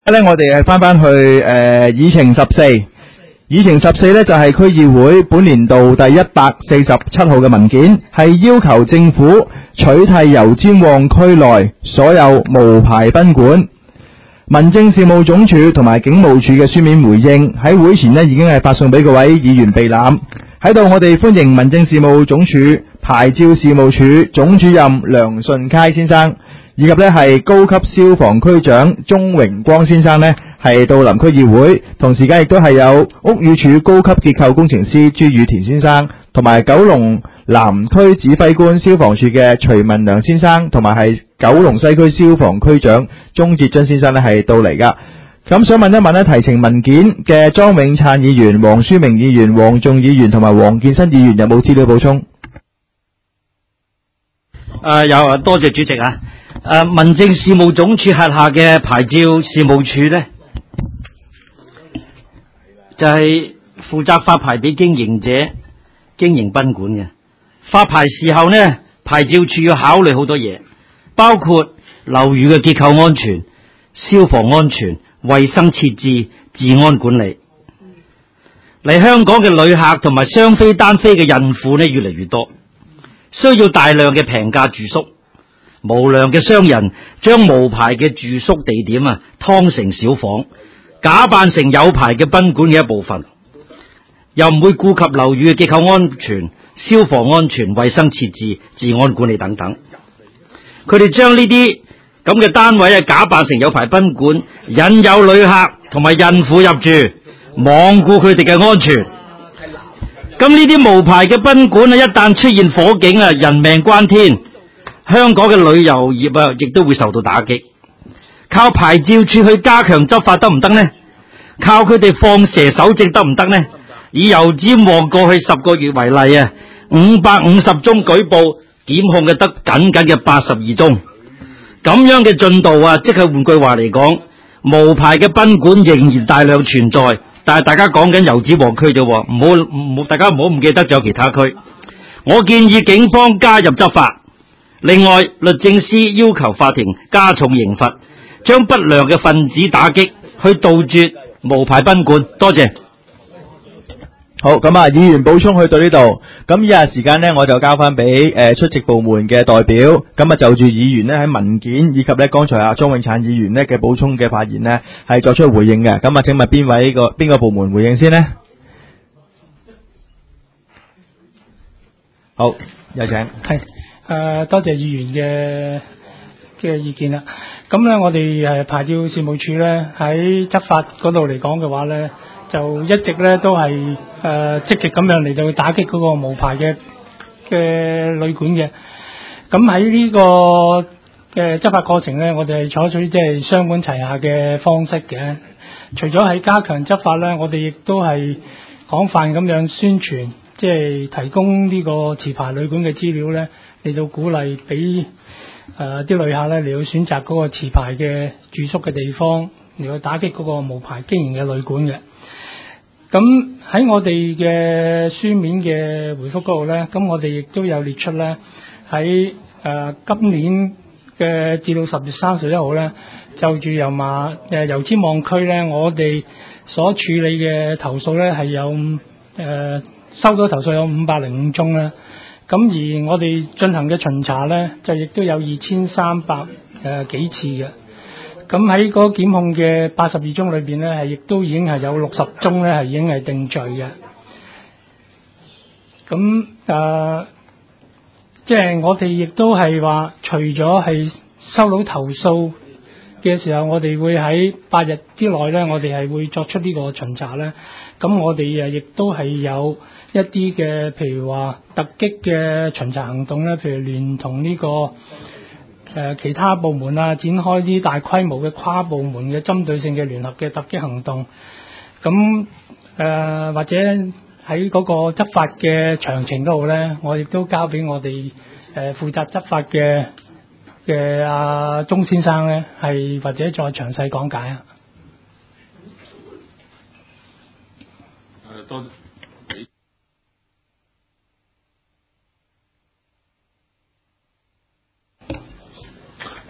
咧，我哋係翻去議程14，議程14咧就係區議會本年度第147號嘅文件，係要求政府取締油尖旺區內所有無牌賓館。民政事務總署同埋警務處嘅書面回應喺會前呢已經係發送俾各位議員備覽。喺度我哋歡迎民政事務總署牌照事務處總主任梁順楷先生，以及呢係高級消防區長鍾榮光先生呢係到臨區議會，同時間亦都係有屋宇署高級結構工程師朱宇田先生，同埋九龍南區指揮官消防處嘅徐文良先生，同埋係九龍西區消防區長鍾捷臻先生呢係到嚟噶。咁想問一問呢提呈文件嘅莊永燦議員、黃書明議員、黃仲議員同埋黃建新議員有冇資料補充？ 有，多謝主席啊。民政事務總署轄下嘅牌照事務處呢，就係負責發牌俾經營者經營賓館嘅。發牌時候呢，牌照處要考慮好多嘢，包括樓宇嘅結構安全、消防安全、衛生設置、治安管理。嚟香港嘅旅客同埋雙非單非嘅孕婦呢，越嚟越多，需要大量嘅平價住宿。無良嘅商人將無牌嘅住宿地點劏成小房，假扮成有牌嘅賓館嘅一部分，又唔會顧及樓宇嘅結構安全、消防安全、衛生設置、治安管理等等。佢哋將呢啲咁嘅單位假扮成有牌賓館，引誘旅客同埋孕婦入住，罔顧佢哋嘅安全。咁呢啲無牌嘅賓館一旦出現火警人命關天，香港嘅旅遊業亦都會受到打擊。靠牌照處去加強執法得唔得呢？靠佢哋放蛇手證得唔得呢？以油尖旺過去10個月為例550宗舉報，檢控嘅得僅嘅82宗。咁樣嘅進度即係換句話嚟講，無牌嘅賓館仍然大量存在。但係大家講緊油尖旺區啫，大家唔好唔記得仲有其他區。我建議警方加入執法。另外，律政司要求法庭加重刑罰，將不良嘅分子打擊，去杜絕無牌賓館。多謝。 好，咁議員補充去到呢度，咁以下時間呢，我就交翻俾出席部門嘅代表，咁就住議員呢喺文件以及呢剛才莊永燦議員呢嘅補充嘅發言呢係作出回應嘅。咁請問邊個部門回應先呢？好，有請。 係多謝議員嘅意見啦。咁咧，我哋牌照事務處咧喺執法嗰度嚟講嘅話咧，就一直咧都係積極咁樣嚟到打擊嗰個無牌嘅旅館嘅。咁喺呢個嘅執法過程咧，我哋係採取即係雙管齊下嘅方式嘅。除咗係加強執法咧，我哋亦都係廣泛咁樣宣傳，即係提供呢個持牌旅館嘅資料咧，嚟到鼓勵俾啲旅客咧嚟到選擇嗰個持牌嘅住宿嘅地方，嚟到打擊嗰個無牌經營嘅旅館嘅。咁喺我哋嘅書面嘅回覆嗰度咧，咁我哋亦都有列出咧喺今年嘅至到10月31號咧，就住油尖旺區咧，我哋所處理嘅投訴咧係有收到投訴有505宗啦。咁而我哋進行嘅巡查咧，就亦都有2300幾次嘅。咁喺嗰檢控嘅82宗裏邊咧，係亦都已經係有60宗咧係已經係定罪嘅。咁即係我哋亦都係話，除咗係收到投訴嘅時候，我哋會喺8日之內咧，我哋係會作出呢個巡查咧。咁我哋亦都係有一啲嘅，譬如話突擊嘅巡查行動咧，譬如聯同呢個其他部門展開啲大規模嘅跨部門嘅針對性嘅聯合嘅突擊行動。咁或者喺嗰個執法嘅詳情嗰度咧，我亦都交俾我哋負責執法嘅阿鍾先生咧，係或者再詳細講解啊。 多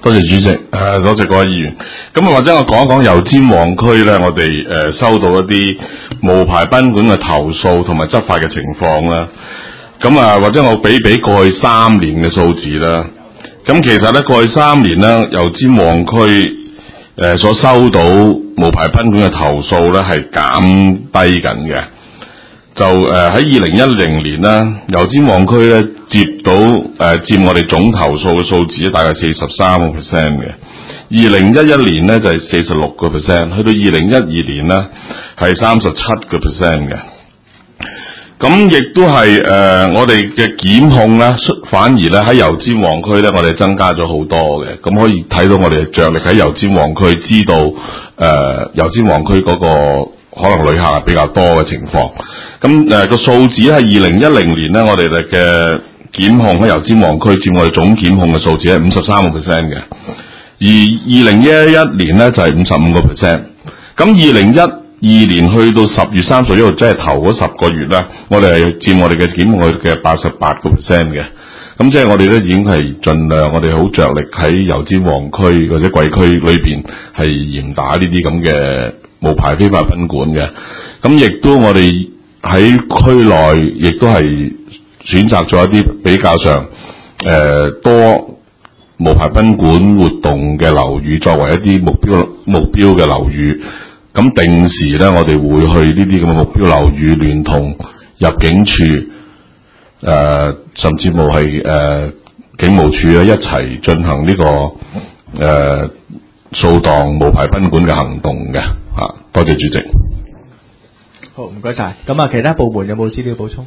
多謝主席，多謝各位議員。咁或者我講一講油尖旺區咧，我哋收到一啲無牌賓館嘅投訴同埋執法嘅情況啦。咁或者我比過去3年嘅數字啦。咁其實咧過去3年咧，油尖旺區所收到無牌賓館嘅投訴咧係減低緊嘅。就喺2010年啦，油尖旺區咧接到佔我哋總投訴嘅數字大概43% 嘅。2011年咧就係46%，去到2012年咧係37% 嘅。咁亦都係我哋嘅檢控咧，反而咧喺油尖旺區咧，我哋增加咗好多嘅。咁可以睇到我哋着力喺油尖旺區，知道油尖旺區嗰個可能旅客係比較多嘅情況。咁個數字喺2010年咧，我哋嘅檢控喺油尖旺區佔我哋總檢控嘅數字係53% 嘅，而2011年咧就係55%。咁2012年去到10月31號，即係頭嗰10個月咧，我哋係佔我哋嘅檢控嘅88% 嘅。咁即係我哋咧已經係盡量，我哋好着力喺油尖旺區或者貴區裏邊係嚴打呢啲咁嘅無牌非法賓館嘅。咁亦都我哋喺區內亦都係選擇咗一啲比較上多無牌賓館活動嘅樓宇作為一啲目標嘅樓宇。咁定時咧，我哋會去呢啲咁嘅目標樓宇，聯同入境處甚至乎係警務處咧一齊進行呢個掃蕩無牌賓館嘅行動嘅。多謝主席。 好，唔該晒。咁其他部門有冇資料補充？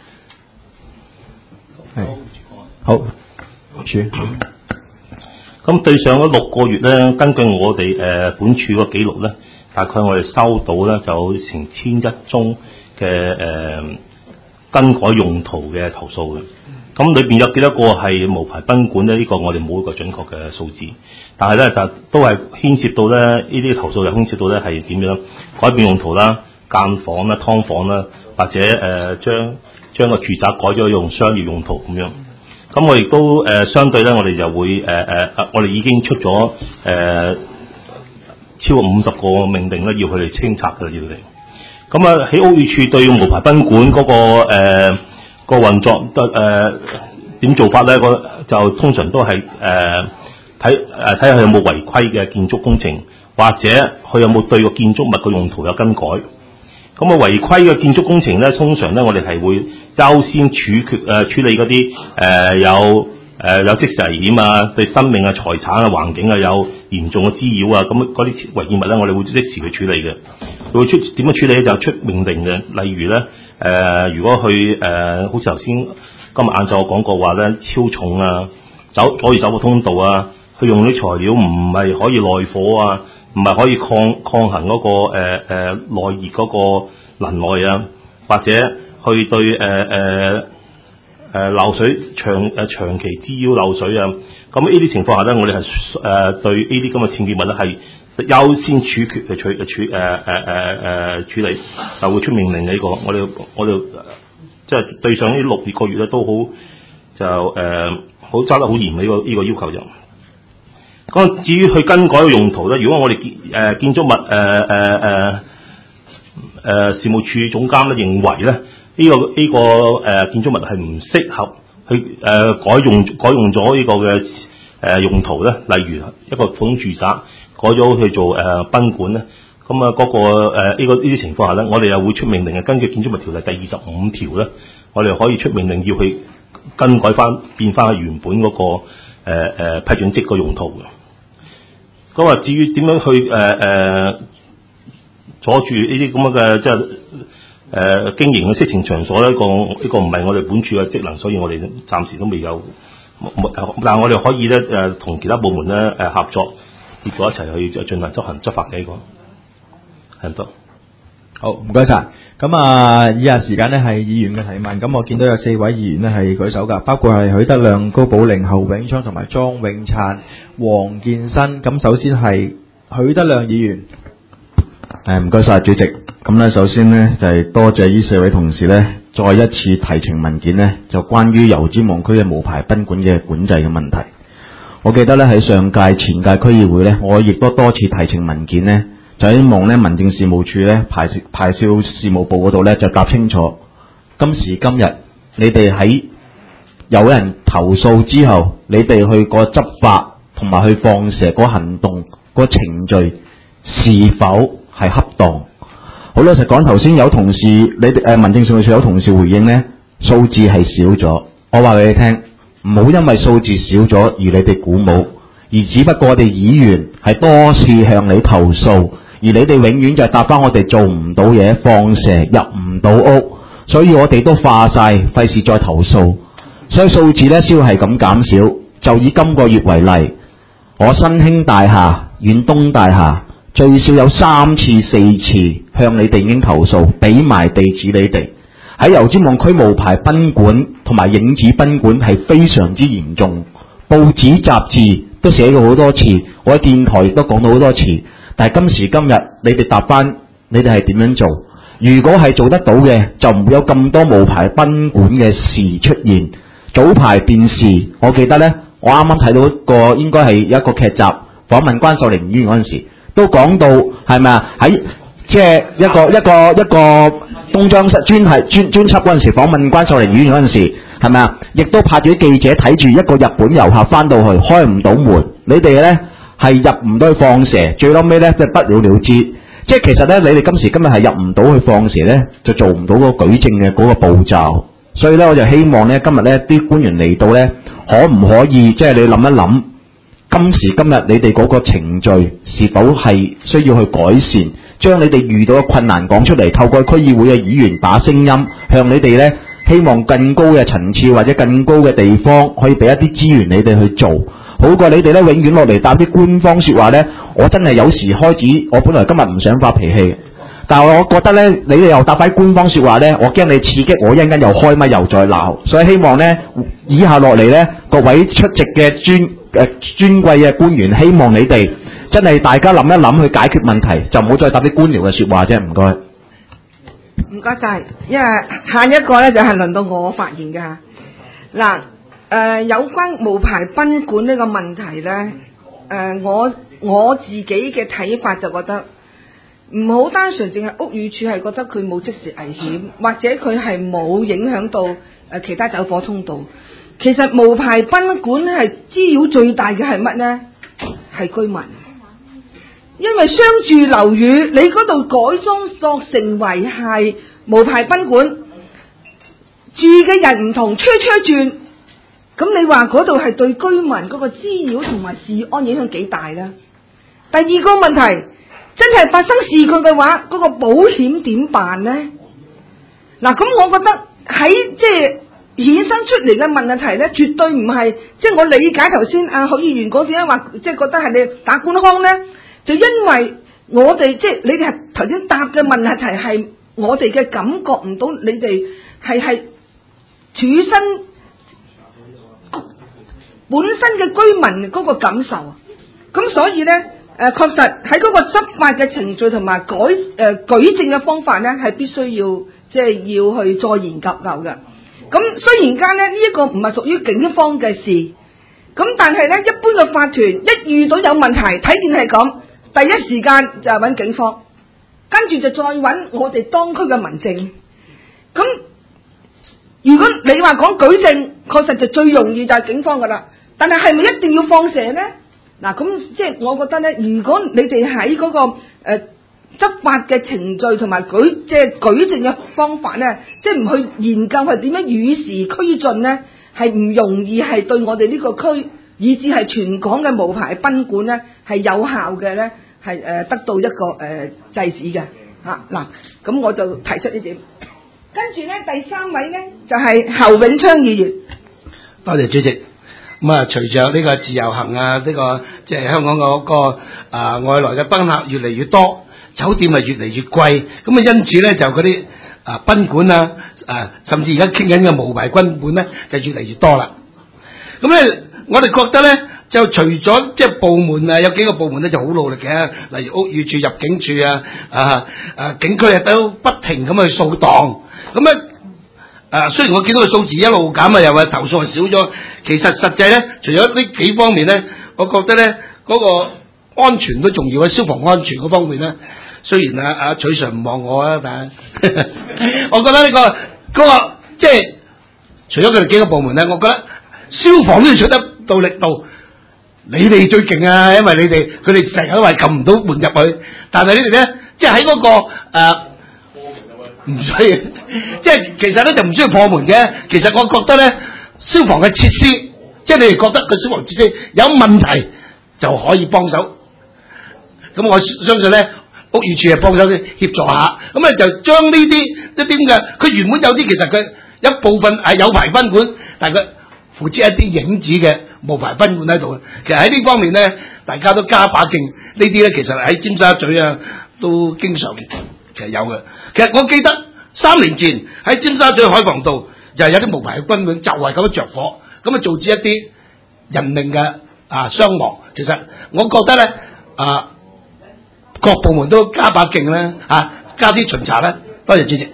係。好。處。 咁對上嗰6個月咧，根據我哋本處個記錄咧，大概我哋收到咧就成1100宗嘅更改用途嘅投訴嘅。咁裏邊有幾多個係無牌賓館咧？呢個我哋冇一個準確嘅數字，但係咧就都係牽涉到咧呢啲投訴，又牽涉到咧係點樣改變用途啦、間房啦、劏房啦，或者將個住宅改咗用商業用途咁樣。咁我亦都相對咧，我哋就會我哋已經出咗超過50個命令咧，要佢哋清拆嘅要嚟。咁喺屋宇署對無牌賓館嗰個運作點做法咧？就通常都係睇下佢有冇違規嘅建築工程，或者佢有冇對個建築物嘅用途有更改。咁違規嘅建築工程咧，通常咧我哋係會優先處理嗰啲有即時危險啊，對生命啊、財產啊、環境啊有嚴重嘅滋擾啊，咁嗰啲違建物咧，我哋會即時去處理嘅。會點樣處理咧？就出命令嘅。例如咧，如果佢好似頭先今日晏晝我講過話咧，超重啊，阻住走個通道啊，佢用啲材料唔係可以耐火啊，唔係可以抗衡嗰個耐熱嗰個能耐啊，或者去對漏水長期滋擾漏水啊，咁呢啲情況下咧，我哋係對呢啲咁嘅僭建物咧係優先處決處理，就會出命令嘅呢個。我哋即係對上呢6個月咧都好就好揸得好嚴嘅呢個要求就。咁至於去更改嘅用途咧，如果我哋建築物事務處總監咧認為咧，呢個建築物係唔適合去改用咗呢個嘅用途咧，例如一個普通住宅改咗去做賓館咧，咁嗰個呢啲情況下咧，我哋又會出命令嘅。根據建築物條例第25條咧，我哋可以出命令要去更改翻變翻原本嗰個批准積個用途嘅。咁至於點樣去阻住呢啲咁嘅即係經營嘅色情場所咧，呢個唔係我哋本處嘅職能，所以我哋暫時都未有。但係我哋可以咧同其他部門咧合作，結果一齊去進行執法嘅呢個係唔得。 好，唔該晒。咁以下時間咧係議員嘅提問。咁我見到有4位議員咧係舉手㗎，包括係許德亮、高寶玲、侯永昌同埋莊永燦、黃建新。咁首先係許德亮議員。 唔該晒主席。咁咧，首先呢，就係多謝呢4位同事呢，再一次提呈文件呢，就關於油尖旺區嘅無牌賓館嘅管制嘅問題。 我記得咧喺上屆、前屆區議會咧，我亦都多次提呈文件咧，就希望咧民政事務處咧牌照事務部嗰度咧就答清楚。今時今日，你哋喺有人投訴之後，你哋去個執法同埋去放蛇嗰行動嗰程序是否係恰當？好老實講，頭先有同事，你哋民政事務處有同事回應咧，數字係少咗。我話俾你聽，唔好因為數字少咗而你哋鼓舞，而只不過我哋議員係多次向你投訴，而你哋永遠就係答翻我哋做唔到嘢，放蛇入唔到屋，所以我哋都化晒，費事再投訴。所以數字咧先會係咁減少。就以今個月為例，我新興大廈、遠東大廈最少有3次、4次向你哋已經投訴，俾埋地址你哋。喺油尖旺區無牌賓館同埋影子賓館係非常之嚴重，報紙雜誌都寫過好多次，我喺電台亦都講到好多次。但係今時今日，你哋答翻，你哋係點樣做？如果係做得到嘅，就唔會有咁多無牌賓館嘅事出現。早排電視，我記得呢，我啱啱睇到一個應該係一個劇集訪問關秀玲議員嗰陣時，都講到係咪啊？喺即係一個東張室專輯嗰陣時訪問關秀玲議員嗰陣時，係咪啊？亦都派住啲記者睇住一個日本遊客翻到去開唔到門，你哋呢係入唔到去放蛇，最後尾呢就不了了之。即係其實呢，你哋今時今日係入唔到去放蛇呢，就做唔到嗰個舉證嘅嗰個步驟。所以咧，我就希望咧，今日咧啲官員嚟到咧，可唔可以即係你諗一諗，今時今日你哋嗰個程序是否係需要去改善，將你哋遇到嘅困難講出嚟，透過區議會嘅議員把聲音，向你哋咧希望更高嘅層次或者更高嘅地方，可以俾一啲資源你哋去做，好過你哋咧永遠落嚟答啲官方説話咧。我真係有時開始，我本來今日唔想發脾氣。但係我覺得咧，你哋又答翻官方説話咧，我驚你刺激我，一陣間又開咪又再鬧，所以希望咧，以下落嚟咧，各位出席嘅尊貴嘅官員，希望你哋真係大家諗一諗去解決問題，就唔好再答啲官僚嘅説話啫。唔該。 唔該晒，因為下一個咧就係輪到我發言㗎。嗱，有關無牌賓館呢個問題咧，我自己嘅睇法就覺得。唔好單純淨係屋宇署係覺得佢冇即時危險，或者佢係冇影響到其他走火通道。其實無牌賓館係滋擾最大嘅係乜呢？係居民，因為商住樓宇你嗰度改裝作成為係無牌賓館，住嘅人唔同，車轉，咁你話嗰度係對居民嗰個滋擾同埋治安影響幾大呢？第二個問題。真係發生事故嘅話，嗰個保險點辦呢？嗱，咁我覺得喺即係衍生出嚟嘅問題咧，絕對唔係即係我理解頭先許議員嗰啲話，即係覺得係你打官腔咧，就因為我哋即係你哋係頭先答嘅問題係我哋嘅感覺唔到你哋係處身本身嘅居民嗰個感受啊，咁所以咧。確實喺嗰個執法嘅程序同埋舉證嘅方法咧，係必須要即係要去再研究嘅。咁雖然間咧呢一個唔係屬於警方嘅事，咁但係咧一般嘅法團一遇到有問題，睇見係咁，第一時間就係揾警方，跟住就再揾我哋當區嘅民政。咁如果你話講舉證，確實就最容易就係警方噶啦。但係係咪一定要放蛇咧？嗱，咁即係我覺得咧，如果你哋喺嗰個執法嘅程序同埋舉證嘅方法咧，即係唔去研究係點樣與時俱進咧，係唔容易係對我哋呢個區，以至係全港嘅無牌賓館咧係有效嘅咧，係得到一個制止嘅嚇嗱。咁我就提出呢點，跟住咧第三位咧就係侯永昌議員。 多謝主席。咁啊，隨着呢個自由行啊，呢個即係香港嗰個外來嘅賓客越嚟越多，酒店係越嚟越貴，咁啊因此咧就嗰啲賓館啊，甚至而家傾緊嘅無牌賓館咧就越嚟越多啦。咁咧我哋覺得咧就除咗即係部門有幾個部門咧就好努力嘅，例如屋宇署、入境處警區都不停咁去掃蕩，咁雖然我見到個數字一路減啊，又話投訴係少咗，其實實際咧，除咗呢幾方面咧，我覺得咧嗰個安全都重要啊，消防安全嗰方面咧，雖然阿取 Sir 唔望我啊，但係我覺得呢個即係除咗佢哋幾個部門咧，我覺得消防都要出得到力度。你哋最勁啊，因為佢哋成日都話撳唔到門入去，但係你哋咧，即係喺嗰個唔需要，即係其實咧就唔需要破門嘅。其實我覺得咧，消防嘅設施，即係你哋覺得個消防設施有問題就可以幫手。咁我相信咧，屋宇署係幫手協助下，咁咧就將呢啲一啲嘅，佢原本有啲其實佢一部分係有牌賓館，但係佢附設一啲影子嘅無牌賓館喺度。其實喺呢方面咧，大家都加把勁。呢啲咧其實喺尖沙咀啊都經常其實有嘅。其實我記得3年前喺尖沙咀海防道就係有啲無牌嘅賓館，就係咁樣着火，咁啊導致一啲人命嘅傷亡。其實我覺得咧各部門都加把勁啦，加啲巡查啦。多謝主席。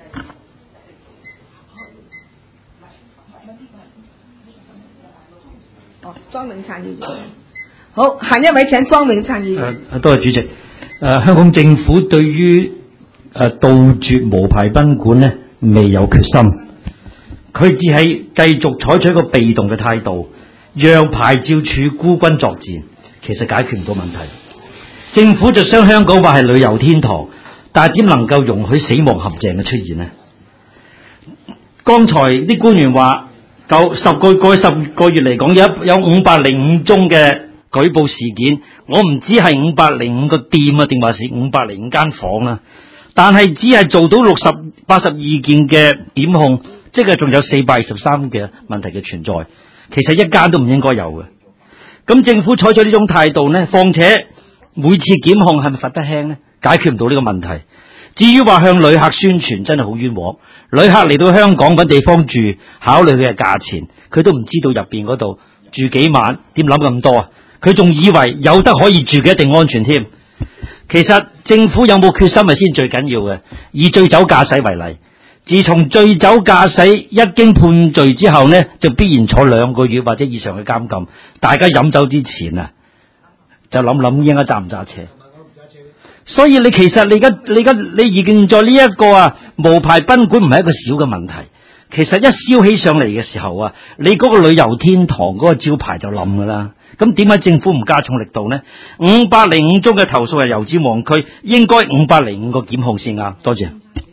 莊永燦議員，好，下一位請莊永燦議員。 多謝主席。香港政府對於杜絕無牌賓館呢未有決心，佢只係繼續採取一個被動嘅態度，讓牌照處孤軍作戰，其實解決唔到問題。政府就將香港話係旅遊天堂，但係點能夠容許死亡陷阱嘅出現呢？剛才啲官員話，過去10個月嚟講有505宗嘅舉報事件，我唔知係505個店啊，定還是505間房啦。但係只係做到82件嘅檢控，即係仲有423嘅問題嘅存在。其實一間都唔應該有嘅。咁政府採取呢種態度呢，況且每次檢控係咪罰得輕呢？解決唔到呢個問題。至於話向旅客宣傳，真係好冤枉。旅客嚟到香港揾地方住，考慮佢嘅價錢，佢都唔知道入邊嗰度住幾晚，點諗咁多啊？佢仲以為有得可以住嘅一定安全添。其實政府有冇決心係先最緊要嘅。以醉酒駕駛為例，自從醉酒駕駛一經判罪之後呢，就必然坐2個月或者以上嘅監禁。大家飲酒之前啊，就諗應該揸唔揸車。所以其實你現在呢一個無牌賓館唔係一個小嘅問題。其實一燒起上嚟嘅時候啊，你嗰個旅遊天堂嗰個招牌就冧噶啦。咁點解政府唔加重力度呢？505宗嘅投訴係油尖旺區，應該505個檢控先啱。多謝。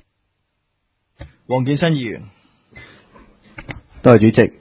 黃建新議員，多謝主席。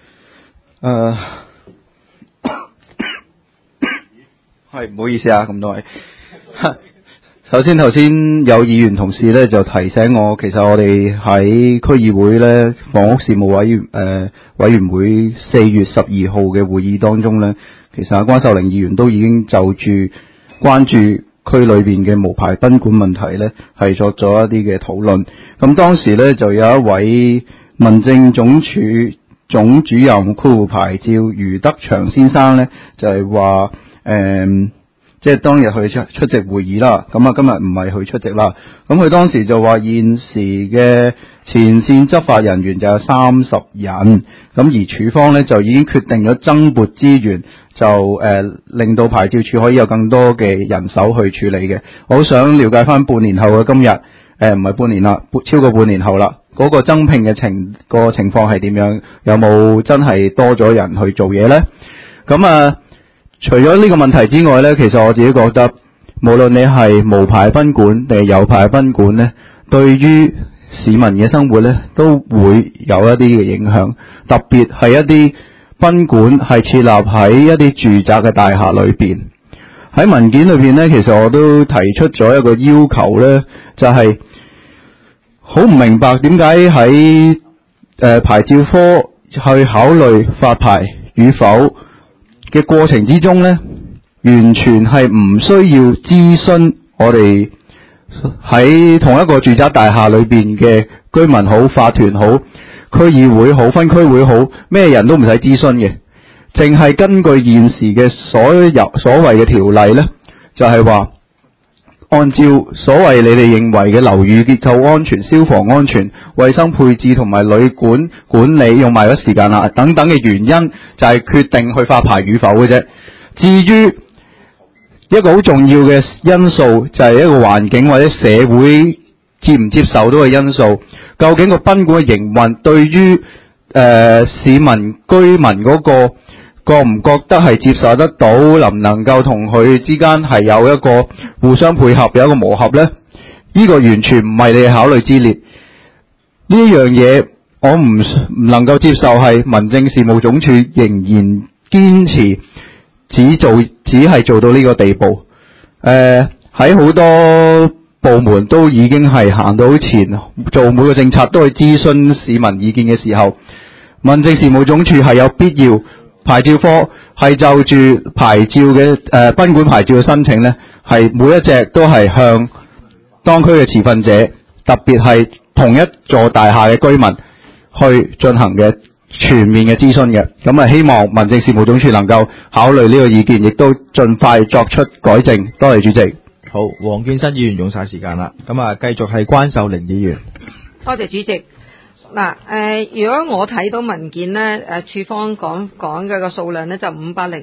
係唔好意思啊，咁多位。首先頭先有議員同事咧就提醒我，其實我哋喺區議會咧房屋事務委員會4月12號嘅會議當中咧，其實關秀玲議員都已經就住關注區裏邊嘅無牌賓館問題咧係作咗一啲嘅討論。咁當時咧就有一位民政總署總主任牌照余德祥先生咧就係話即係當日去出席會議啦，咁今日唔係去出席啦。咁佢當時就話現時嘅前線執法人員就有30人，咁而處方呢就已經決定咗增撥資源，就令到牌照處可以有更多嘅人手去處理嘅。我好想了解翻半年後嘅今日，唔係半年啦，超過半年後啦，嗰個增聘嘅情況係點樣？有冇真係多咗人去做嘢呢？咁除咗呢個問題之外呢，其實我自己覺得，無論你係無牌賓館定係有牌賓館呢，對於市民嘅生活呢，都會有一啲嘅影響。特別係一啲賓館係設立喺一啲住宅嘅大廈裏邊。喺文件裏邊呢，其實我都提出咗一個要求呢，就係好唔明白點解喺牌照科去考慮發牌與否嘅過程之中呢，完全係唔需要諮詢我哋喺同一個住宅大廈裏邊嘅居民好、法團好、區議會好、分區會好，咩人都唔使諮詢嘅，淨係根據現時嘅所謂嘅條例呢，就係話按照所謂你哋認為嘅樓宇結構安全、消防安全、衛生配置同埋旅館管理用埋咗時間啦等等嘅原因，就係決定去發牌與否嘅啫。至於一個好重要嘅因素，就係一個環境或者社會接唔接受到嘅因素。究竟個賓館嘅營運對於市民居民嗰個覺唔覺得係接受得到，能唔能夠同佢之間係有一個互相配合，有一個磨合呢？呢個完全唔係你嘅考慮之列。呢樣嘢我唔能夠接受，係民政事務總署仍然堅持只係做到呢個地步。喺好多部門都已經係行到前，做每個政策都係諮詢市民意見嘅時候，民政事務總署係有必要牌照科係就住牌照嘅賓館牌照嘅申請呢，係每一隻都係向當區嘅持份者，特別係同一座大廈嘅居民去進行嘅全面嘅諮詢嘅。咁啊，希望民政事務總署能夠考慮呢個意見，亦都盡快作出改正。多謝主席。 好，黃建新議員用晒時間啦，咁啊，繼續係關秀玲議員。 多謝主席。嗱，如果我睇到文件咧，處方講嘅個數量咧就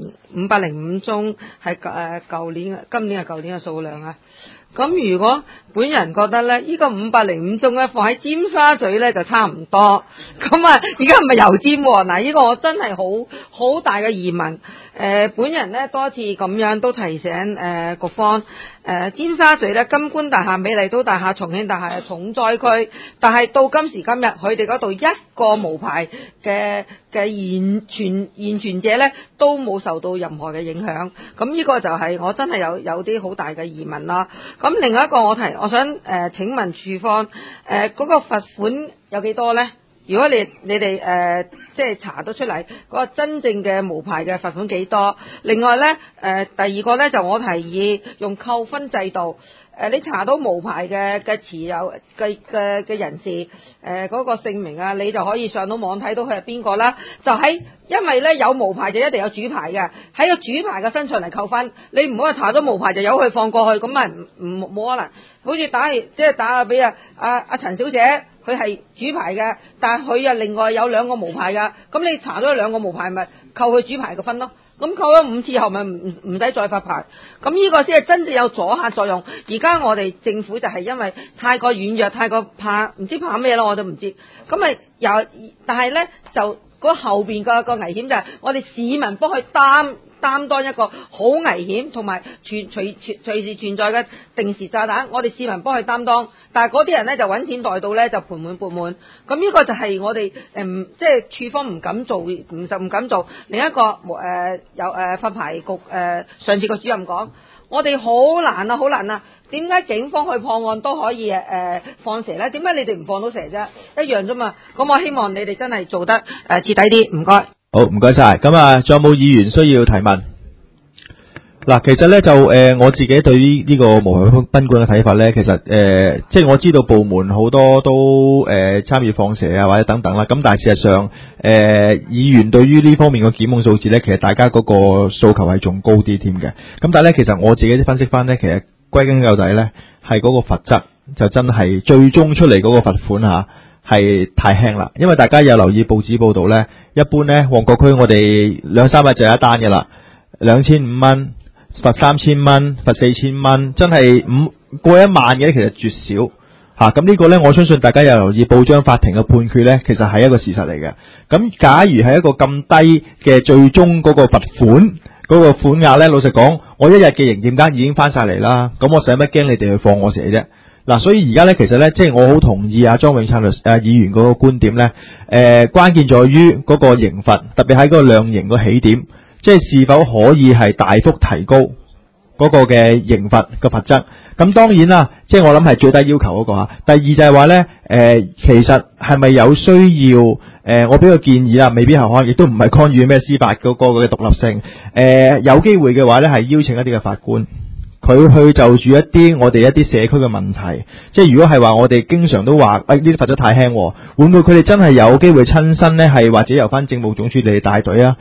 505宗，係今年係舊年嘅數量啊。咁如果本人覺得咧，呢個505宗咧放喺尖沙咀咧就差唔多，咁啊，而家係咪油尖喎？嗱，呢個我真係好大嘅疑問。本人咧多次咁樣都提醒局方，尖沙咀咧金冠大廈、美麗都大廈、重慶大廈係重災區，但係到今時今日佢哋嗰度一個無牌嘅現存者咧都冇受到任何嘅影響，咁呢個就係我真係有啲好大嘅疑問啦。咁另外一個我想請問處方嗰個罰款有幾多咧？如果你哋即係查得出嚟嗰個真正嘅無牌嘅罰款幾多？另外咧第二個咧就我提議用扣分制度。你查到無牌嘅持有嘅人士嗰個姓名啊，你就可以上到網睇到佢係邊個啦。因為咧有無牌就一定有主牌嘅，喺個主牌嘅身上嚟扣分。你唔好話查到無牌就由佢放過去，咁咪冇可能。好似打俾阿陳小姐，佢係主牌嘅，但係佢另外有2個無牌㗎。咁你查到2個無牌，咪扣佢主牌嘅分咯。咁扣咗5次後，咪唔使再發牌。咁呢個先係真正有阻嚇作用。而家我哋政府就係因為太過軟弱，太過怕，唔知怕咩咯，我都唔知。咁咪但係咧就嗰後邊個危險就係我哋市民幫佢擔當一個好危險同埋隨時存在嘅定時炸彈，我哋市民幫佢擔當，但係嗰啲人咧就揾錢袋到咧就盤滿缽滿。咁呢個就係我哋即係處方唔敢做，唔敢做。另一個發牌局上次個主任講，我哋好難啊！點解警方去破案都可以放蛇咧？點解你哋唔放到蛇啫？一樣啫嘛。咁我希望你哋真係做得徹底啲，唔該。 好，唔該晒。咁啊，仲有冇議員需要提問？嗱，其實咧就我自己對於呢個無牌賓館嘅睇法咧，其實即係我知道部門好多都參與放蛇啊或者等等啦。咁但係事實上議員對於呢方面嘅檢控數字咧，其實大家嗰個訴求係仲高啲添嘅。咁但係咧，其實我自己分析翻咧，其實歸根究底咧，係嗰個罰則就真係最終出嚟嗰個罰款嚇係太輕啦。因為大家有留意報紙報道咧，一般咧旺角區我哋2-3日就有一單嘅啦，2500蚊。罰3000蚊，罰4000蚊，真係過1萬嘅，其實絕少吓。咁呢個呢，我相信大家有留意報章法庭嘅判決呢，其實係一個事實嚟嘅。咁假如係一個咁低嘅最終嗰個罰款嗰個款額呢，老實講，我一日嘅營業額已經翻晒嚟啦。咁我使乜驚你哋去放我蛇啫？嗱，所以而家呢，其實呢，即係我好同意莊永燦議員嗰個觀點呢。關鍵在於嗰個刑罰，特別喺嗰個量刑個起點。即係是否可以係大幅提高嗰個嘅刑罰嘅罰則？咁當然啦，即係我諗係最低要求嗰個嚇。第二就係話咧，其實係咪有需要？我俾個建議啦，未必係可，亦都唔係干預咩司法嗰個嘅獨立性。有機會嘅話咧，係邀請一啲嘅法官，佢去就住一啲我哋一啲社區嘅問題。即係如果係話我哋經常都話，呢啲罰則太輕，會唔會佢哋真係有機會親身咧，係或者由翻政務總署嚟帶隊啊？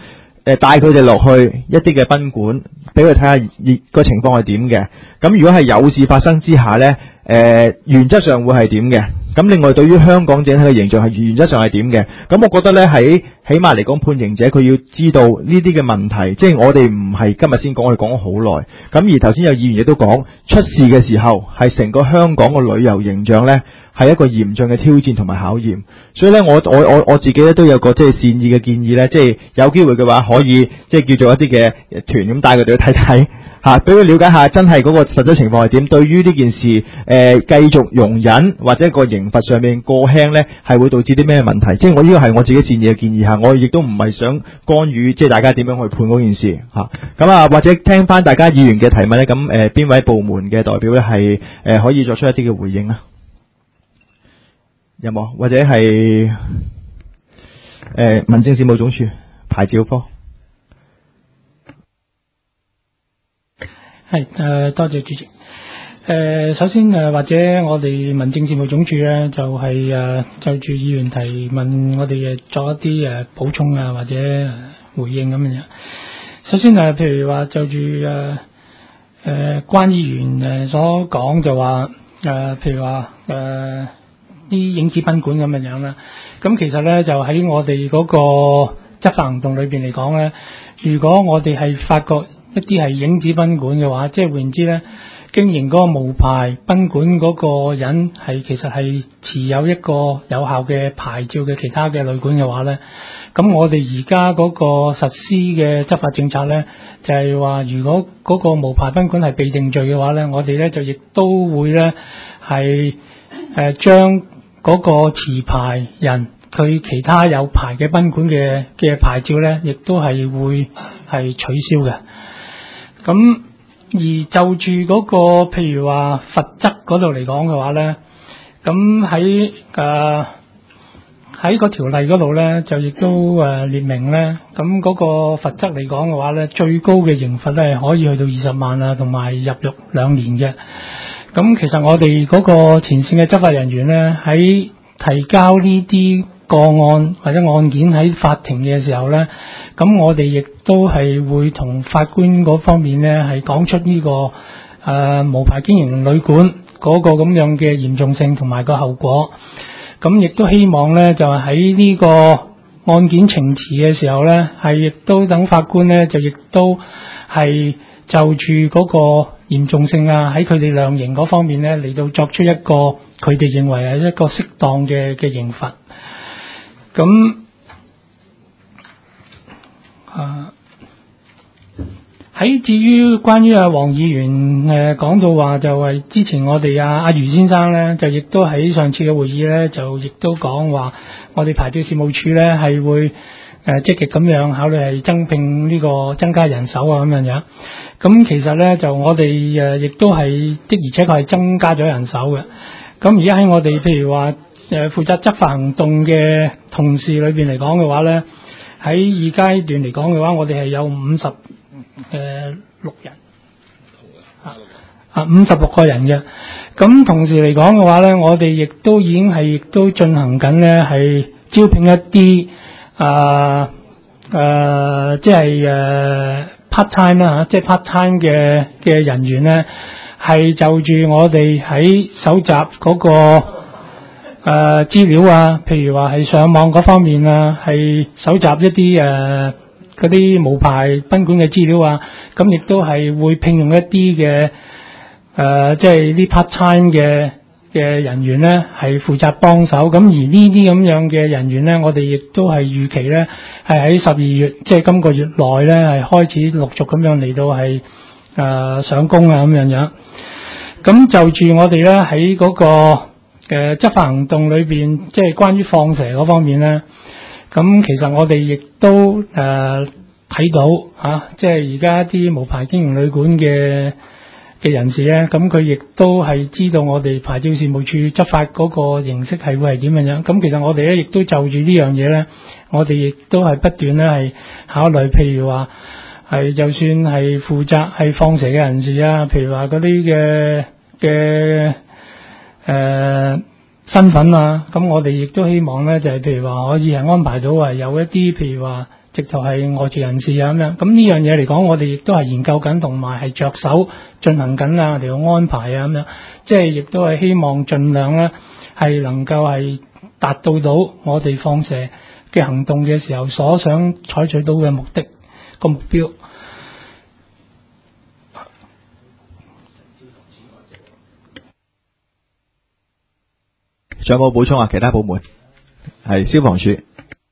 帶佢哋落去一啲嘅賓館，俾佢睇下個情況係點嘅。咁如果係有事發生之下呢，原則上會係點嘅。咁另外對於香港整體嘅形象係原則上係點嘅。咁我覺得呢，喺起碼嚟講，判刑者佢要知道呢啲嘅問題，即係我哋唔係今日先講，我哋講咗好耐。咁而頭先有議員亦都講，出事嘅時候係成個香港嘅旅遊形象呢，係一個嚴峻嘅挑戰同埋考驗。所以咧，我自己咧都有個即係善意嘅建議咧，即係有機會嘅話，可以即係叫做一啲嘅團咁帶佢哋去睇睇嚇，俾佢了解下真係嗰個實際情況係點。對於呢件事繼續容忍或者個刑罰上面過輕咧，係會導致啲咩問題？即係我呢個係我自己善意嘅建議嚇，我亦都唔係想干預即係大家點樣去判嗰件事嚇。咁啊，或者聽翻大家議員嘅提問咧，咁邊位部門嘅代表咧係可以作出一啲嘅回應啊？有冇？或者係民政事務總署牌照科？ 係多謝主席。首先或者我哋民政事務總署咧，就係就住議員提問，我哋作一啲補充啊，或者回應咁樣。首先譬如話就住關議員所講就話譬如話啲影子賓館咁樣啦，咁其實咧就喺我哋嗰個執法行動裏邊嚟講咧，如果我哋係發覺一啲係影子賓館嘅話，即係換言之咧，經營嗰個無牌賓館嗰個人係其實係持有一個有效嘅牌照嘅其他嘅旅館嘅話咧，咁我哋而家嗰個實施嘅執法政策咧，就係話如果嗰個無牌賓館係被定罪嘅話咧，我哋咧就亦都會咧係將嗰個持牌人佢其他有牌嘅賓館嘅牌照咧，亦都係會係取消嘅。咁而就住嗰個譬如話罰則嗰度嚟講嘅話咧，咁喺個條例嗰度咧，就亦都列明咧，咁嗰個罰則嚟講嘅話咧，最高嘅刑罰咧係可以去到20萬啊，同埋入獄2年嘅。咁其實我哋嗰個前線嘅執法人員咧，喺提交呢啲個案或者案件喺法庭嘅時候咧，咁我哋亦都係會同法官嗰方面咧係講出呢個無牌經營旅館嗰個咁樣嘅嚴重性同埋個後果。咁亦都希望咧就喺呢個案件呈詞嘅時候咧，係亦都等法官咧就亦都係就住嗰個嚴重性啊，喺佢哋量刑嗰方面咧嚟到作出一個佢哋認為係一個適當嘅刑罰。咁喺至於關於黃議員講到話就係之前我哋阿余先生咧，就亦都喺上次嘅會議咧，就亦都講話我哋牌照事務處咧係會積極咁樣考慮係增加人手啊咁樣。咁其實咧就我哋亦都係的而且確係增加咗人手嘅。咁而家喺我哋譬如話負責執法行動嘅同事裏邊嚟講嘅話咧，喺二階段嚟講嘅話，我哋係有56人56個人嘅。咁同時嚟講嘅話咧，我哋亦都已經係亦都進行緊咧係招聘一啲即係part time 啦，即係 part time 嘅人員咧，係就住我哋喺搜集嗰個資料啊，譬如話係上網嗰方面啊，係搜集一啲嗰啲無牌賓館嘅資料啊，咁亦都係會聘用一啲嘅即係啲 part time 嘅人員咧，係負責幫手。咁而呢啲咁樣嘅人員咧，我哋亦都係預期咧，係喺12月，即係今個月內咧，係開始陸續咁樣嚟到係上工啊咁樣。咁就住我哋咧喺嗰個執法行動裏邊，即係關於放蛇嗰方面咧，咁其實我哋亦都睇到即係而家啲無牌經營旅館嘅人士咧，咁佢亦都係知道我哋牌照事務處執法嗰個形式係會係點樣。咁其實我哋咧亦都就住呢樣嘢咧，我哋亦都係不斷咧係考慮，譬如話係就算係負責係放蛇嘅人士啊，譬如話嗰啲嘅身份啊，咁我哋亦都希望咧就係譬如話可以係安排到有一啲譬如話直頭係外籍人士啊咁樣。咁呢樣嘢嚟講，我哋亦都係研究緊，同埋係着手進行緊啊，我哋嘅安排啊咁樣。即係亦都係希望盡量咧係能夠係達到我哋放蛇嘅行動嘅時候所想採取到嘅目的個目標。 仲有冇補充啊？其他部門係消防處。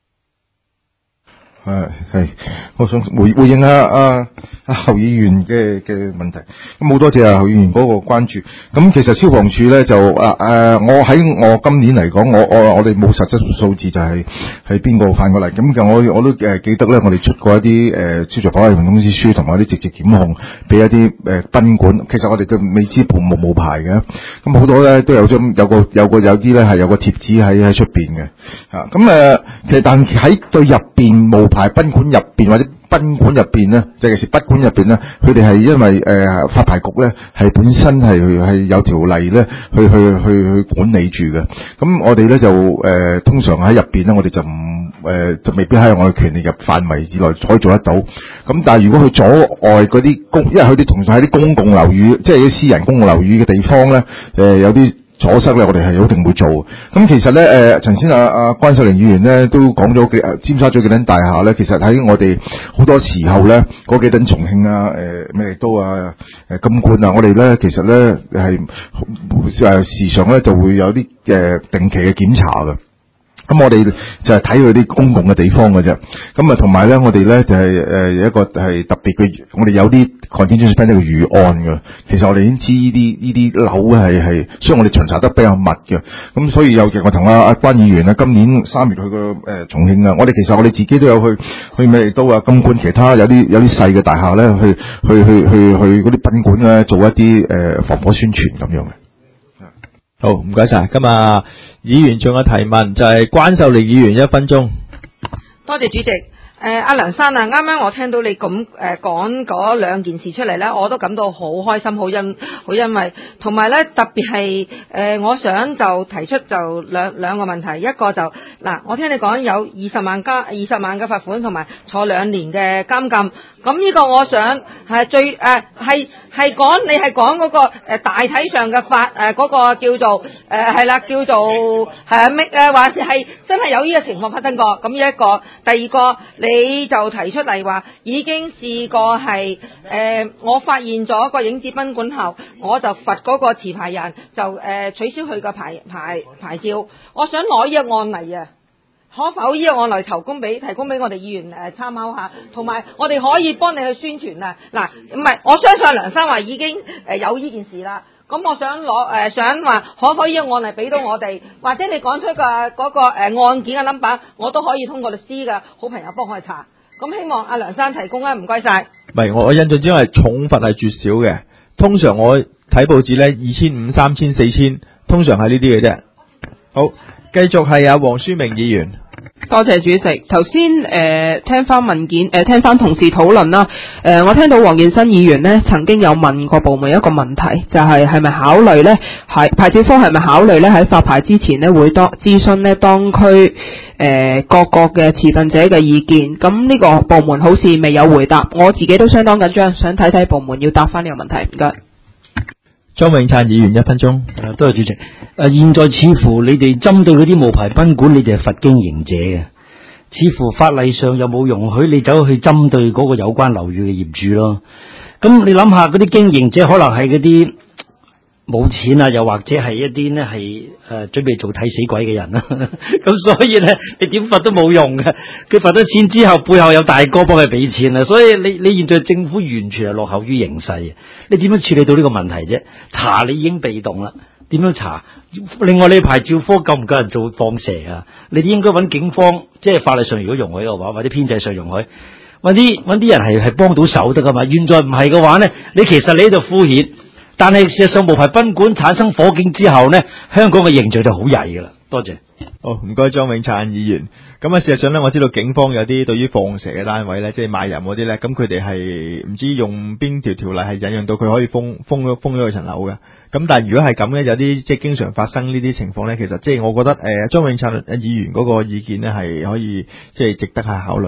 係，我想回應下侯議員嘅問題。咁好多謝侯議員嗰個關注。咁其實消防處咧就我喺我今年嚟講，我哋冇實質數字就係邊個犯過嚟。咁就我都記得咧，我哋出過一啲消防法例通知書，同埋一啲直接檢控俾一啲賓館。其實我哋都未知冇牌嘅。咁好多咧都有啲咧係有個貼紙喺出邊嘅。其實但喺對入邊冇牌賓館入邊或者賓館入邊咧，即係賓館入邊咧，佢哋係因為發牌局咧係本身係有條例咧去管理住嘅。咁我哋咧就通常喺入邊咧，我哋就就未必喺我哋權力入範圍之內可以做得到。咁但係如果佢阻礙嗰啲因為佢哋同時喺啲公共樓宇，即係啲私人公共樓宇嘅地方咧，有啲阻塞咧，我哋係一定會做。咁其實咧，頭先關秀玲議員咧都講咗尖沙咀幾棟大廈咧，其實喺我哋好多時候咧，嗰幾棟重慶啊、咩都啊、金冠啊，我哋咧其實咧係時常咧就會有啲定期嘅檢查嘅。咁我哋就係睇佢啲公共嘅地方嘅啫。咁同埋咧，我哋咧就係有一個係特別嘅，我哋有啲 contingency plan 呢個預案嘅。其實我哋已經知呢啲樓係，所以我哋巡查得比較密嘅。咁所以有嘅，我同阿關議員今年3月去過重慶啊，我哋自己都有去美利都啊、金冠其他有啲細嘅大廈咧，去嗰啲賓館咧做一啲防火宣傳咁樣嘅。 好，唔該晒。今日議員仲有提問，就係關秀玲議員1分鐘。 多謝主席。阿梁生啊，啱啱我聽到你咁講嗰兩件事出嚟咧，我都感到好開心，好欣慰，同埋咧特別係我想就提出就兩個問題，一個就嗱，我聽你講有20萬嘅罰款，同埋坐2年嘅監禁。咁呢個我想係最係講你係講嗰個大體上嘅法嗰個叫做係啦，叫做話係真係有呢個情況發生過。咁呢一個，第二個你就提出嚟話已經試過係我發現咗個影子賓館後，我就罰嗰個持牌人就取消佢個牌照。我想攞呢個案例啊。可否呢個案例提供俾我哋議員參考下，同埋我哋可以幫你去宣傳啊！嗱，唔係，我相信梁生話已經有呢件事啦。咁我想想話可否呢個案例俾到我哋，或者你講出嗰個案件嘅 number， 我都可以通過律師嘅好朋友幫我去查。咁希望阿梁生提供啊，唔該晒。 唔係，我印象之中係重罰係絕少嘅，通常我睇報紙咧2500、3000、4000，通常係呢啲嘅啫。好，繼續係阿黃書明議員。 多謝主席。頭先聽翻文件聽翻同事討論啦。我聽到黃建新議員呢曾經有問過部門一個問題，就係咪考慮呢？係牌照科係咪考慮呢？喺發牌之前呢會諮詢呢當區各個嘅持份者嘅意見。咁呢個部門好似未有回答，我自己都相當緊張，想睇睇部門要答翻呢個問題。唔該。 張永燦議員1分鐘。 多謝主席。現在似乎你哋針對嗰啲無牌賓館，你哋係罰經營者嘅，似乎法例上又冇容許你走去針對嗰個有關樓宇嘅業主咯。咁你諗下，嗰啲經營者可能係嗰啲冇錢啊，又或者係一啲呢係準備做睇死鬼嘅人啦。咁所以呢，你點罰都冇用嘅。佢罰咗錢之後，背後有大哥幫佢俾錢啊。所以你現在政府完全係落後於形勢。你點樣處理到呢個問題啫？查你已經被動啦，點樣查？另外你牌照科夠唔夠人做放蛇啊？你應該揾警方，即係法律上如果容許嘅話，或者編制上容許，揾啲人係幫到手得噶嘛。現在唔係嘅話呢，你其實你喺度敷衍。但係事實上無牌賓館產生火警之後呢，香港嘅形象就好曳噶啦。多謝。 好，唔該張永燦議員。咁事實上呢，我知道警方有啲對於放蛇嘅單位呢，即係賣淫嗰啲呢，咁佢哋係唔知用邊條例係引誘到佢可以封咗佢層樓嘅。咁但係如果係咁呢，有啲即係經常發生呢啲情況呢，其實即係我覺得張永燦議員嗰個意見呢係可以即係值得係考慮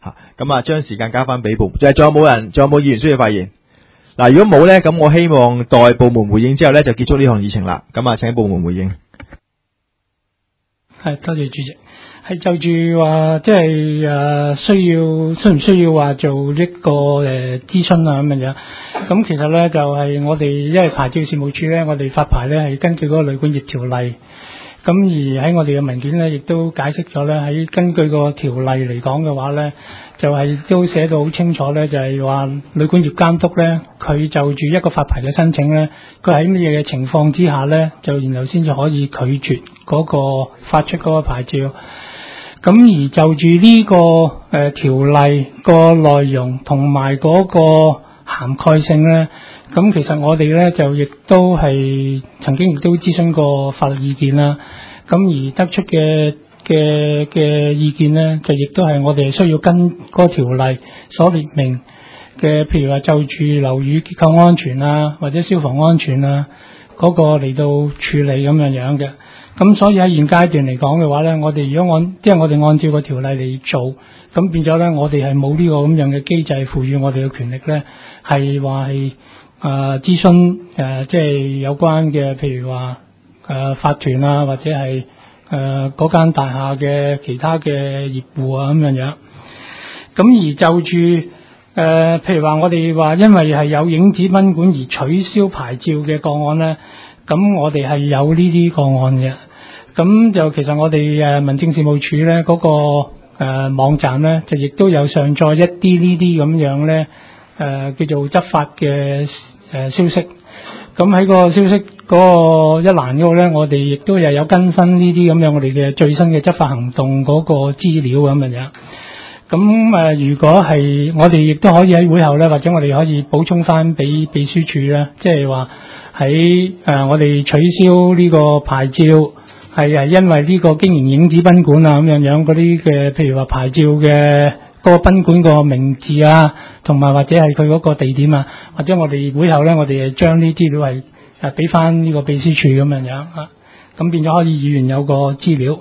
咁將時間交翻俾部門。仲有冇議員需要發言？嗱，如果冇咧，咁我希望待部門回應之後咧，就結束呢項議程啦。咁請部門回應。 係，多謝主席。係就住話，即係需唔需要話做一個諮詢啊咁樣。咁其實咧就係我哋因為牌照事務處咧，我哋發牌咧係根據嗰個旅館業條例。咁而喺我哋嘅文件咧，亦都解釋咗咧，喺根據個條例嚟講嘅話咧，就係都寫到好清楚咧，就係話旅館業監督咧，佢就住一個發牌嘅申請咧，佢喺乜嘢嘅情況之下咧，就然後先至可以拒絕嗰個發出嗰個牌照。咁而就住呢個條例個內容同埋嗰個涵蓋性咧，咁其實我哋咧就亦都係曾經亦都諮詢過法律意見啦。咁而得出嘅意見咧，就亦都係我哋需要跟嗰個條例所列明嘅，譬如話就住樓宇結構安全啊，或者消防安全啊嗰個嚟到處理咁樣嘅。咁所以喺現階段嚟講嘅話咧，我哋如果我哋按照個條例嚟做，咁變咗咧，我哋係冇呢個咁樣嘅機制賦予我哋嘅權力咧，係話係諮詢即係有關嘅，譬如話法團啊，或者係嗰間大廈嘅其他嘅業戶啊咁樣。咁而就住譬如話我哋話因為係有影子賓館而取消牌照嘅個案咧。咁我哋係有呢啲個案嘅，咁就其實我哋民政事務處咧嗰個網站咧，就亦都有上載一啲呢啲咁樣咧叫做執法嘅消息。咁喺個消息嗰個一欄嗰度咧，我哋亦都又有更新呢啲咁樣我哋嘅最新嘅執法行動嗰個資料咁樣。咁如果係我哋亦都可以喺會後咧，或者我哋可以補充翻俾秘書處咧，即係話喺我哋取消呢個牌照係因為呢個經營影子賓館啊咁樣嗰啲嘅，譬如話牌照嘅嗰個賓館個名字啊，同埋或者係佢嗰個地點啊，或者我哋會後咧，我哋將呢啲資料係俾翻呢個秘書處咁樣啊，咁變咗可以議員有個資料。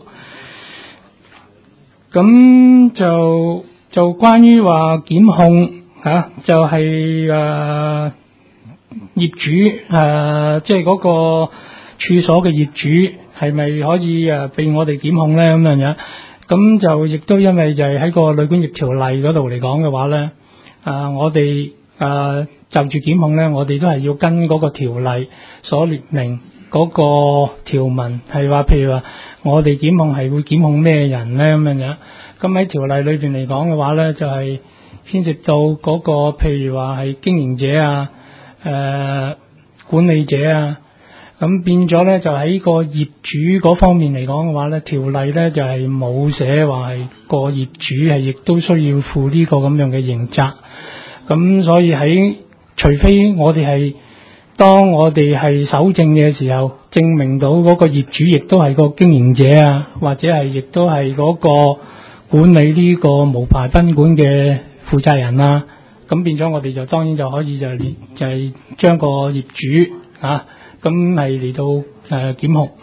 咁就關於話檢控就係業主即係嗰個處所嘅業主係咪可以被我哋檢控咧咁樣？咁就亦都因為就係喺個旅館業條例嗰度嚟講嘅話咧，我哋就住檢控咧，我哋都係要跟嗰個條例所列明嗰個條文，係話譬如話我哋檢控係會檢控咩人咧咁樣。咁喺條例裏邊嚟講嘅話咧，就係牽涉到嗰個譬如話係經營者啊、管理者啊，咁變咗咧就喺個業主嗰方面嚟講嘅話咧，條例咧就係冇寫話係個業主係亦都需要負呢個咁樣嘅刑責。咁所以除非我哋係當我哋係搜證嘅時候，證明到嗰個業主亦都係個經營者啊，或者係亦都係嗰個管理呢個無牌賓館嘅負責人啊，咁變咗我哋就當然就可以就係將個業主咁係嚟到檢控。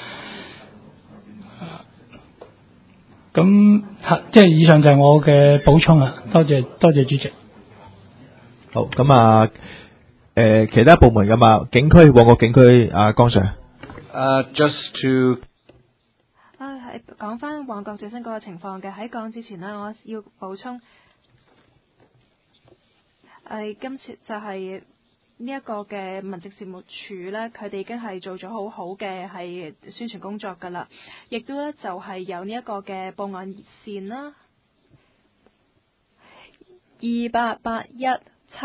咁即係以上就係我嘅補充啊，多謝主席。 好，咁其他部門㗎嘛，旺角警區江 Sir。 Just to 係講翻旺角最新嗰個情況嘅。喺講之前呢，我要補充，今次就係呢一個嘅民政事務處呢，佢哋已經係做咗好好嘅係宣傳工作㗎啦，亦都呢就係有呢一個嘅報案熱線啦，28817498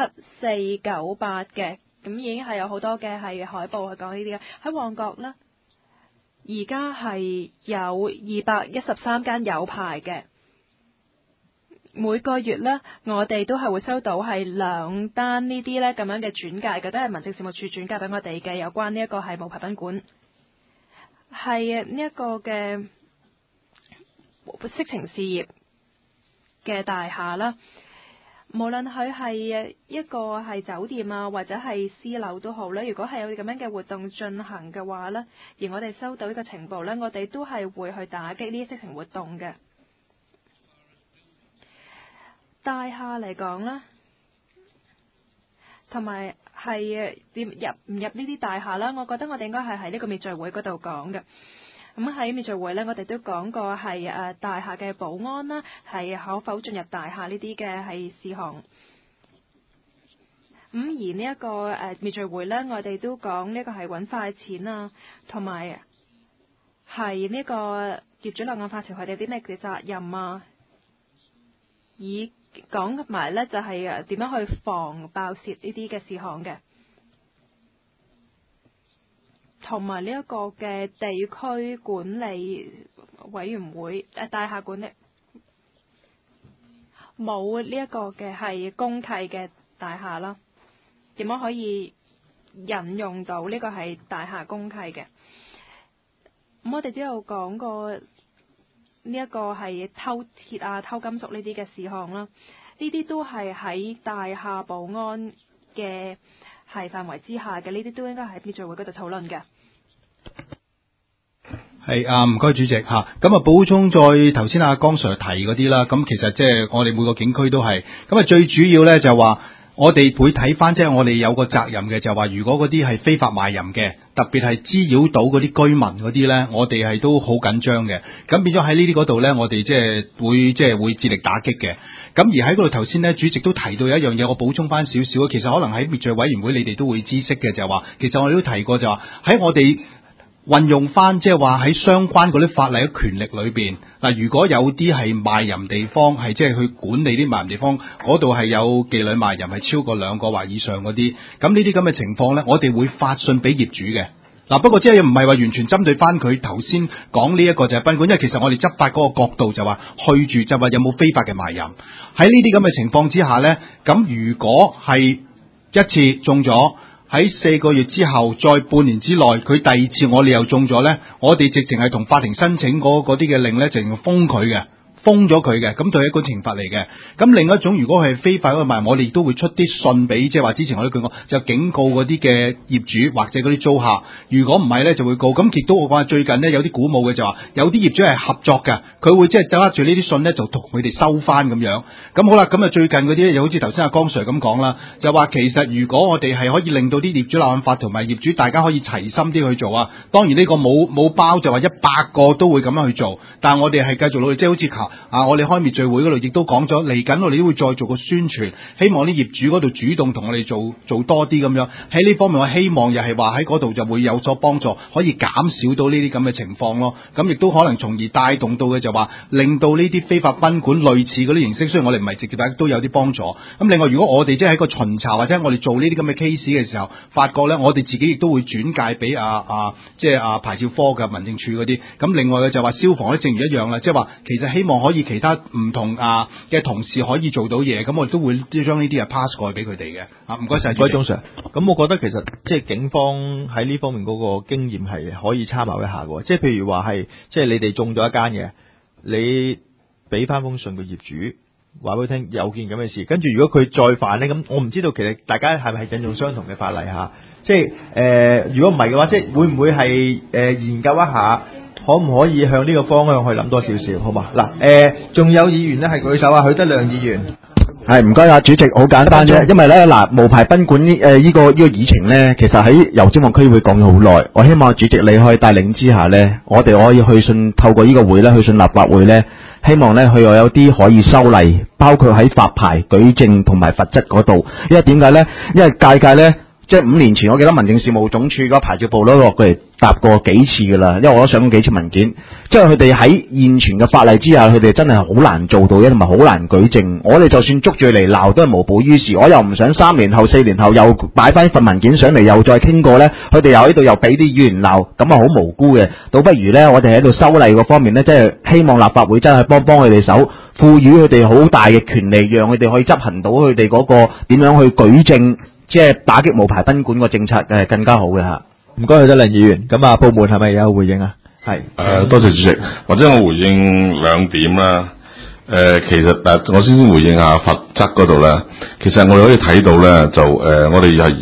嘅，咁已經係有好多嘅係海報去講呢啲嘅。喺旺角呢，而家係有213間有牌嘅，每個月呢，我哋都係會收到係2單呢啲呢咁樣嘅轉介嘅，都係民政事務處轉介俾我哋嘅，有關呢一個係無牌賓館，係呢一個嘅色情事業嘅大廈啦。無論佢係一個係酒店啊，或者係私樓都好啦，如果係有咁樣嘅活動進行嘅話呢，而我哋收到呢個情報呢，我哋都係會去打擊呢啲色情活動嘅。 大廈嚟講咧，同埋係點入唔入呢啲大廈啦？我覺得我哋應該係喺呢個滅罪會嗰度講嘅。咁喺滅罪會咧，我哋都講過係大廈嘅保安啦，係可否進入大廈呢啲嘅係事項。而呢一個滅罪會咧，我哋都講呢個係揾快錢啊，同埋係呢個業主立案法團佢哋啲咩嘅責任啊，以講埋咧就係點樣去防爆竊呢啲嘅事項嘅，同埋呢一個嘅地區管理委員會大廈管理冇呢一個嘅係公契嘅大廈啦，點樣可以引用到呢個係大廈公契嘅？咁我哋都有講過呢一個係偷鐵啊、偷金屬呢啲嘅事項啦，呢啲都係喺大廈保安嘅係範圍之下嘅，呢啲都應該喺滅罪會嗰度討論嘅。 係啊，唔該主席嚇。咁啊，補充再頭先阿江 Sir 提嗰啲啦。咁其實即係我哋每個警區都係咁啊，最主要咧就話我哋會睇翻，即係我哋有個責任嘅，就話如果嗰啲係非法賣淫嘅，特別係滋擾到嗰啲居民嗰啲咧，我哋係都好緊張嘅。咁變咗喺呢啲嗰度咧，我哋即係會致力打擊嘅。咁而喺嗰度頭先咧，主席都提到有一樣嘢，我補充翻少少。其實可能喺滅罪委員會你哋都會知悉嘅，就係話其實我哋都提過，就話喺我哋運用翻即係話喺相關嗰啲法例嘅權力裏邊，嗱，如果有啲係賣淫地方，係即係去管理啲賣淫地方，嗰度係有妓女賣淫係超過2個或以上嗰啲，咁呢啲咁嘅情況咧，我哋會發信俾業主嘅。嗱，不過即係唔係話完全針對翻佢頭先講呢一個就係賓館，因為其實我哋執法嗰個角度就話去住就話有冇非法嘅賣淫。喺呢啲咁嘅情況之下咧，咁如果係一次中咗，喺4個月之後，再半年之內，佢第二次我哋又中咗咧，我哋直情係同法庭申請嗰啲嘅令咧，直情封佢嘅。封咗佢嘅，咁對係一個懲罰嚟嘅。咁另一種，如果係非法嗰個賣，我哋亦都會出啲信俾，即係話之前我都講過，就警告嗰啲嘅業主或者嗰啲租客。如果唔係咧，就會告。咁亦都我話最近呢，有啲鼓舞嘅就話，有啲業主係合作嘅，佢會即係揸住呢啲信咧，就同佢哋收翻咁樣。咁好啦，咁啊最近嗰啲又好似頭先阿江 Sir 咁講啦，就話其實如果我哋係可以令到啲業主立案法同埋業主大家可以齊心啲去做啊。當然呢個冇包就話100個都會咁樣去做，但係我哋係繼續努力，即係好似我哋開滅罪會嗰度亦都講咗，嚟緊我哋都會再做個宣傳，希望啲業主嗰度主動同我哋做多啲咁樣。喺呢方面我希望又係話喺嗰度就會有所幫助，可以減少到呢啲咁嘅情況咯。咁亦都可能從而帶動到嘅就話，令到呢啲非法賓館類似嗰啲形式，雖然我哋唔係直接都有啲幫助。咁另外如果我哋即係喺個巡查或者我哋做呢啲咁嘅 case 嘅時候，發覺咧我哋自己亦都會轉介俾即係牌照科嘅民政處嗰啲。咁另外嘅就話消防咧，正如一樣啦，即係話其實希望可以其他唔同嘅同事可以做到嘢，咁我哋都會將呢啲pass 過去俾佢哋嘅。唔該晒， 鍾 Sir。咁我覺得其實即係警方喺呢方面嗰個經驗係可以參考一下嘅。即係譬如話係，即係你哋中咗一間嘅，你俾翻封信個業主，話俾佢聽有件咁嘅事。跟住如果佢再犯咧，咁我唔知道其實大家係咪係引用相同嘅法例嚇？即係如果唔係嘅話，即係會唔會係研究一下？可唔可以向呢個方向去諗多少少，好嘛？嗱，仲有議員咧係舉手啊，許德亮議員。 係唔該啊，主席，好簡單啫，因為咧無牌賓館呢個議程咧，其實喺油尖旺區會講咗好耐。我希望主席你可以帶領之下咧，我哋可以去信透過呢個會咧去信立法會咧，希望咧佢又有啲可以修例，包括喺發牌、舉證同埋罰則嗰度。因為點解咧？因為屆咧。即係5年前，我記得民政事務總署嗰牌照部都落過嚟答過幾次噶啦，因為我都上過幾次文件。即係佢哋喺現存嘅法例之下，佢哋真係好難做到嘅，同埋好難舉證。我哋就算捉住嚟鬧，都係無補於事。我又唔想3年後、4年後又擺翻份文件上嚟，又再傾過咧，佢哋又喺度又俾啲議員鬧，咁啊好無辜嘅。倒不如咧，我哋喺度修例嗰方面咧，即係希望立法會真係幫佢哋手，賦予佢哋好大嘅權利，讓佢哋可以執行到佢哋嗰個點樣去舉證。即係打擊無牌賓館個政策更加好嘅嚇。 唔該，許德亮議員。咁部門係咪有回應啊？係。 多謝主席。或者我回應2點啦。其實我先回應下罰則嗰度啦。其實我哋可以睇到咧，就我哋係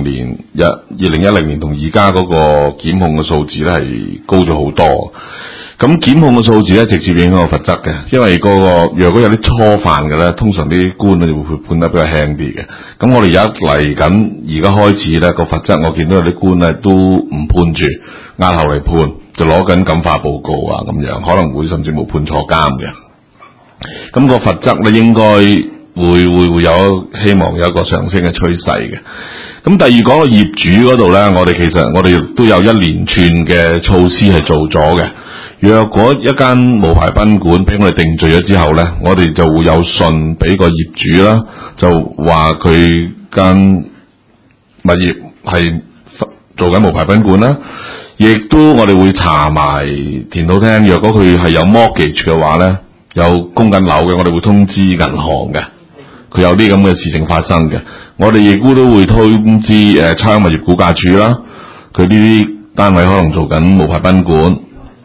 2010年同而家嗰個檢控嘅數字咧係高咗好多。 咁檢控嘅數字咧，直接影響個罰則嘅，因為若果有啲初犯嘅咧，通常啲官咧就會判得比較輕啲嘅。咁我哋而家開始咧個罰則，我見到有啲官咧都唔判住，押後嚟判，就攞緊感化報告啊咁樣，可能會甚至冇判坐監嘅。咁個罰則咧應該會有希望有一個上升嘅趨勢嘅。咁第二講個業主嗰度咧，我哋都有一連串嘅措施係做咗嘅。若果一間無牌賓館俾我哋定罪咗之後咧，我哋就會有信俾個業主啦，就話佢間物業係做緊無牌賓館啦。亦都我哋會查埋田土廳，若果佢係有 mortgage 嘅話咧，有供緊樓嘅，我哋會通知銀行嘅。佢有啲咁嘅事情發生嘅，我哋亦都會通知差餉物業估價署啦。佢呢啲單位可能做緊無牌賓館，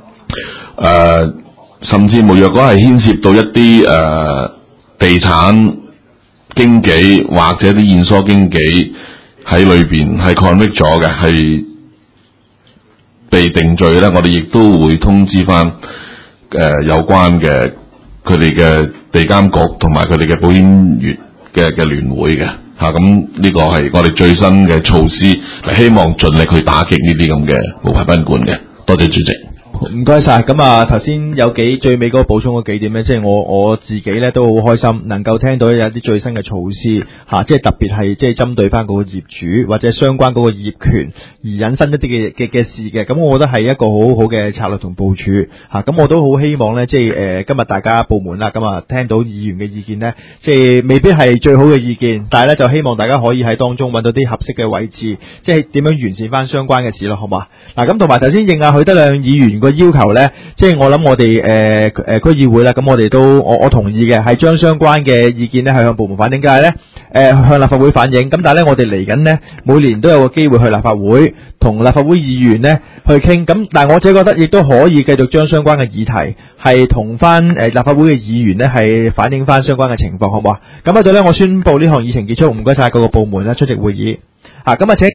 甚至乎若果係牽涉到一啲地產經紀或者啲現疏經紀喺裏邊係 convict 咗嘅，係被定罪咧，我哋亦都會通知翻有關嘅佢哋嘅地監局同埋佢哋嘅保險業嘅聯會嘅嚇，咁呢個係我哋最新嘅措施，係希望盡力去打擊呢啲咁嘅無牌賓館嘅。多謝主席。 唔該晒，咁啊頭先有最尾嗰個補充嗰幾點咧，即係我自己咧都好開心，能夠聽到有啲最新嘅措施嚇，即係特別係即係針對翻嗰個業主或者相關嗰個業權而引申一啲嘅事嘅，咁我覺得係一個好好嘅策略同部署嚇，咁我都好希望咧，即係今日大家部門啦，咁啊聽到議員嘅意見咧，即係未必係最好嘅意見，但係咧就希望大家可以喺當中揾到啲合適嘅位置，即係點樣完善翻相關嘅事咯，好嘛？嗱咁同埋頭先應許德亮議員個要求咧，即係我諗我哋區議會啦，咁我哋都我同意嘅，係將相關嘅意見咧係向部門反映，梗係咧向立法會反映。咁但係咧我哋嚟緊咧每年都有個機會去立法會同立法會議員咧去傾。咁但係我自己覺得亦都可以繼續將相關嘅議題係同翻立法會嘅議員咧係反映翻相關嘅情況，好唔好啊？咁喺度咧我宣布呢項議程結束，唔該晒各個部門啦出席會議。咁啊請